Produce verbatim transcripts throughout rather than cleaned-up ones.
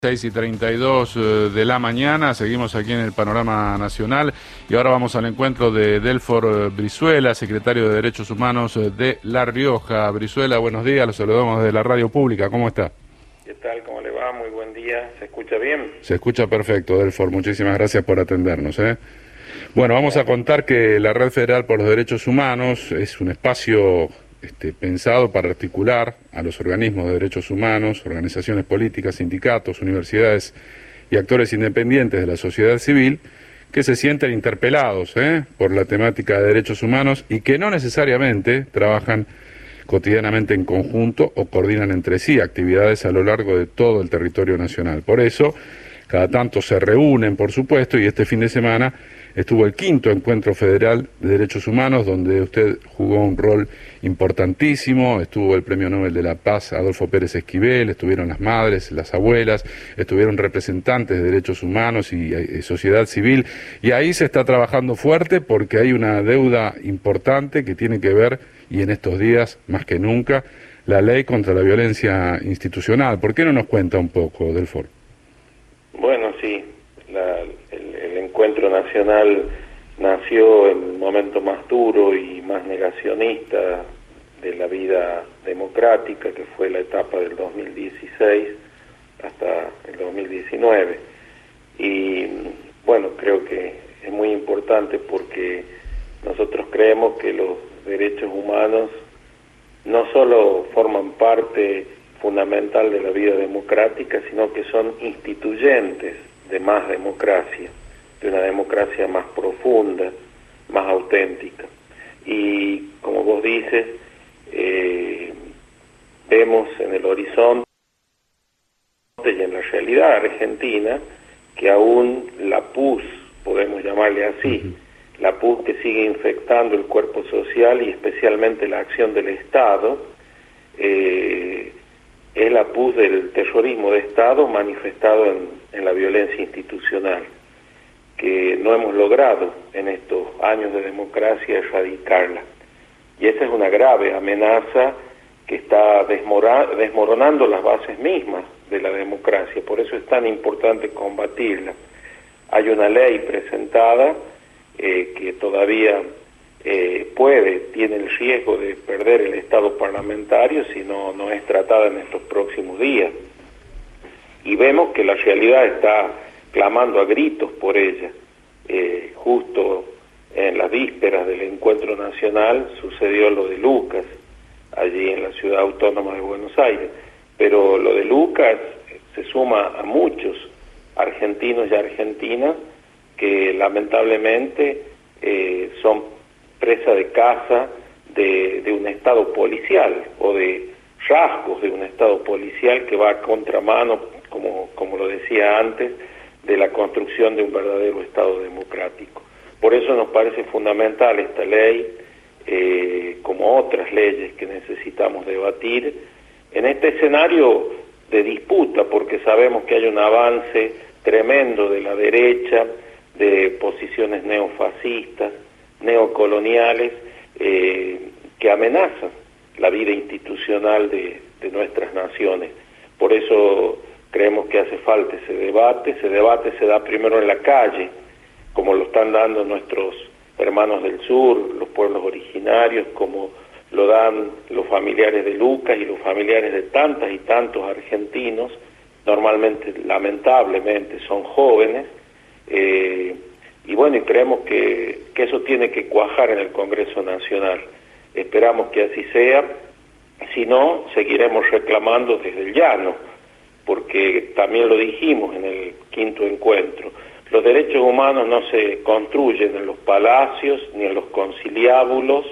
seis y treinta y dos de la mañana, seguimos aquí en el Panorama Nacional y ahora vamos al encuentro de Delfor Brizuela, secretario de Derechos Humanos de La Rioja. Brizuela, buenos días, los saludamos de la radio pública, ¿cómo está? ¿Qué tal? ¿Cómo le va? Muy buen día. ¿Se escucha bien? Se escucha perfecto, Delfor, muchísimas gracias por atendernos. ¿eh? Bueno, vamos a contar que la Red Federal por los Derechos Humanos es un espacio Este, pensado para articular a los organismos de derechos humanos, organizaciones políticas, sindicatos, universidades y actores independientes de la sociedad civil que se sienten interpelados ¿eh? por la temática de derechos humanos y que no necesariamente trabajan cotidianamente en conjunto o coordinan entre sí actividades a lo largo de todo el territorio nacional. Por eso, cada tanto se reúnen, por supuesto, y este fin de semana estuvo el quinto Encuentro Federal de Derechos Humanos, donde usted jugó un rol importantísimo. Estuvo el Premio Nobel de la Paz Adolfo Pérez Esquivel, estuvieron las madres, las abuelas, estuvieron representantes de derechos humanos y, y sociedad civil, y ahí se está trabajando fuerte porque hay una deuda importante que tiene que ver, y en estos días más que nunca, la ley contra la violencia institucional. ¿Por qué no nos cuenta un poco, Delfor? Bueno, sí, la, el, el encuentro nacional nació en el momento más duro y más negacionista de la vida democrática, que fue la etapa del dos mil dieciséis hasta el dos mil diecinueve. Y bueno, creo que es muy importante porque nosotros creemos que los derechos humanos no solo forman parte fundamental de la vida democrática, sino que son instituyentes de más democracia, de una democracia más profunda, más auténtica. Y como vos dices, eh, vemos en el horizonte y en la realidad argentina que aún la P U S, podemos llamarle así, la P U S que sigue infectando el cuerpo social y especialmente la acción del Estado, eh, es la P U S del terrorismo de Estado manifestado en, en la violencia institucional, que no hemos logrado en estos años de democracia erradicarla. Y esa es una grave amenaza que está desmora, desmoronando las bases mismas de la democracia. Por eso es tan importante combatirla. Hay una ley presentada eh, que todavía eh, puede, tiene el riesgo de perder el estado parlamentario si no, no es tratada en estos próximos días. Y vemos que la realidad está clamando a gritos por ella. Eh, justo en las vísperas del encuentro nacional sucedió lo de Lucas, allí en la ciudad autónoma de Buenos Aires. Pero lo de Lucas se suma a muchos argentinos y argentinas que lamentablemente eh, son presa de caza de, de un estado policial o de rasgos de un estado policial que va a contramano, como, como lo decía antes, de la construcción de un verdadero estado democrático. Por eso nos parece fundamental esta ley, eh, como otras leyes que necesitamos debatir, en este escenario de disputa, porque sabemos que hay un avance tremendo de la derecha, de posiciones neofascistas, neocoloniales, eh, que amenazan la vida institucional de, de nuestras naciones. Por eso creemos que hace falta ese debate. Ese debate se da primero en la calle, como lo están dando nuestros hermanos del sur, los pueblos originarios, como lo dan los familiares de Lucas y los familiares de tantas y tantos argentinos, normalmente, lamentablemente, son jóvenes, eh, y bueno, y creemos que, que eso tiene que cuajar en el Congreso Nacional. Esperamos que así sea, si no, seguiremos reclamando desde el llano, porque también lo dijimos en el quinto encuentro, los derechos humanos no se construyen en los palacios, ni en los conciliábulos,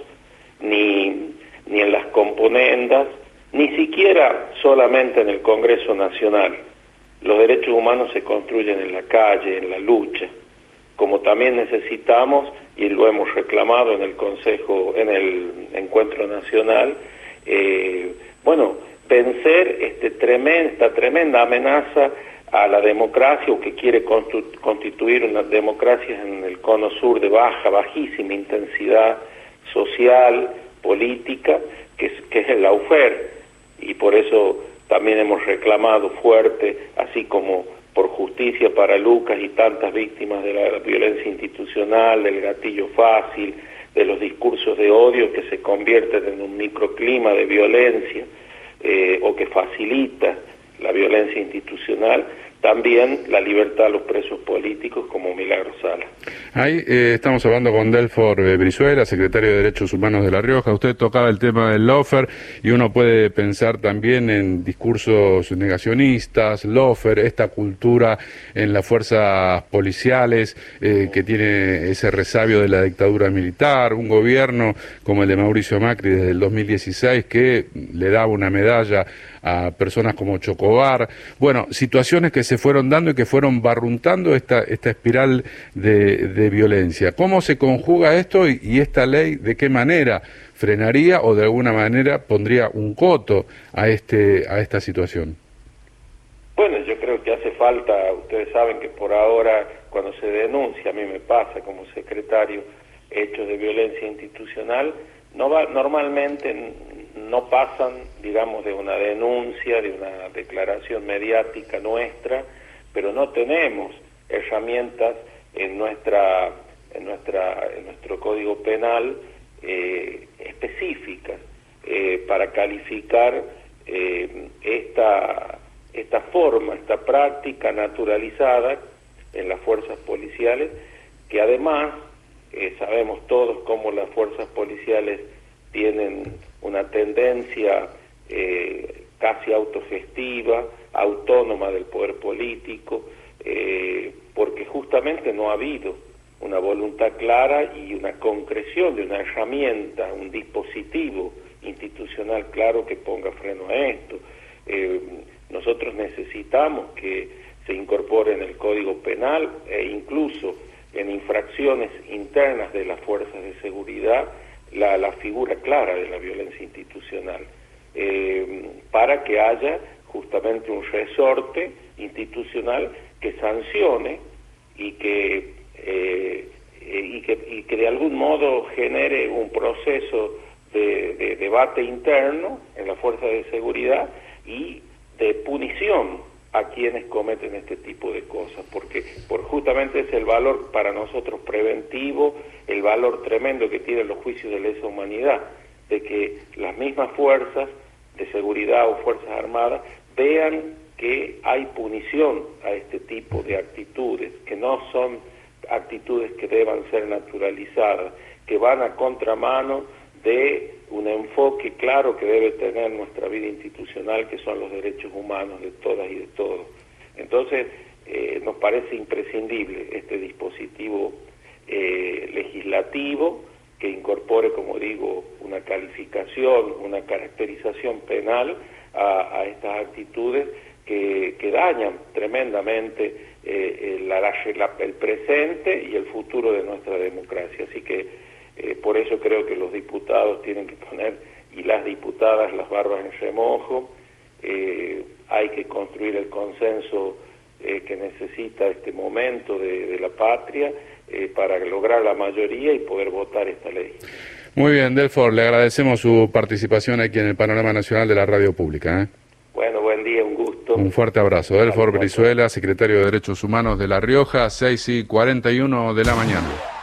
ni, ni en las componendas, ni siquiera solamente en el Congreso Nacional. Los derechos humanos se construyen en la calle, en la lucha, como también necesitamos, y lo hemos reclamado en el Consejo, en el Encuentro Nacional, eh, bueno, vencer este tremenda, esta tremenda amenaza a la democracia, o que quiere constituir una democracia en el cono sur de baja, bajísima intensidad social, política, que es, que es el lawfare, y por eso también hemos reclamado fuerte, así como por justicia para Lucas y tantas víctimas de la violencia institucional, del gatillo fácil, de los discursos de odio que se convierten en un microclima de violencia eh, o que facilita la violencia institucional, también la libertad a los presos políticos como Milagro Sala. Ahí eh, estamos hablando con Delfor eh, Brizuela, secretario de Derechos Humanos de La Rioja. Usted tocaba el tema del lawfare y uno puede pensar también en discursos negacionistas, lawfare, esta cultura en las fuerzas policiales eh, que tiene ese resabio de la dictadura militar, un gobierno como el de Mauricio Macri desde el dos mil dieciséis que le daba una medalla a personas como Chocobar. Bueno, situaciones que se fueron dando y que fueron barruntando esta, esta espiral de, de violencia. ¿Cómo se conjuga esto y, y esta ley de qué manera frenaría o de alguna manera pondría un coto a, este, a esta situación? Bueno, yo creo que hace falta, ustedes saben que por ahora cuando se denuncia, a mí me pasa como secretario, hechos de violencia institucional, no va, normalmente no pasan, digamos, de una denuncia, de una declaración mediática nuestra, pero no tenemos herramientas en nuestra, en nuestra, en nuestro Código Penal eh, específicas eh, para calificar eh, esta, esta forma, esta práctica naturalizada en las fuerzas policiales, que además eh, sabemos todos cómo las fuerzas policiales tienen una tendencia eh, casi autogestiva, autónoma del poder político, eh, porque justamente no ha habido una voluntad clara y una concreción de una herramienta, un dispositivo institucional claro que ponga freno a esto. Eh, nosotros necesitamos que se incorpore en el Código Penal e incluso en infracciones internas de las fuerzas de seguridad La, la figura clara de la violencia institucional, eh, para que haya justamente un resorte institucional que sancione y que, eh, y que, y que de algún modo genere un proceso de, de debate interno en la fuerza de seguridad y de punición a quienes cometen este tipo de cosas, porque por justamente es el valor para nosotros preventivo, el valor tremendo que tienen los juicios de lesa humanidad, de que las mismas fuerzas de seguridad o fuerzas armadas vean que hay punición a este tipo de actitudes, que no son actitudes que deban ser naturalizadas, que van a contramano de un enfoque claro que debe tener nuestra vida institucional, que son los derechos humanos de todas y de todos. Entonces, eh, nos parece imprescindible este dispositivo eh, legislativo que incorpore, como digo, una calificación, una caracterización penal a, a estas actitudes que, que dañan tremendamente eh, el, la, el presente y el futuro de nuestra democracia. Así que Eh, por eso creo que los diputados tienen que poner, y las diputadas, las barbas en remojo. Eh, hay que construir el consenso eh, que necesita este momento de, de la patria eh, para lograr la mayoría y poder votar esta ley. Muy bien, Delfor, le agradecemos su participación aquí en el Panorama Nacional de la Radio Pública. ¿eh? Bueno, buen día, un gusto. Un fuerte abrazo. Delfor Brizuela, secretario de Derechos Humanos de La Rioja, seis y cuarenta y uno de la mañana.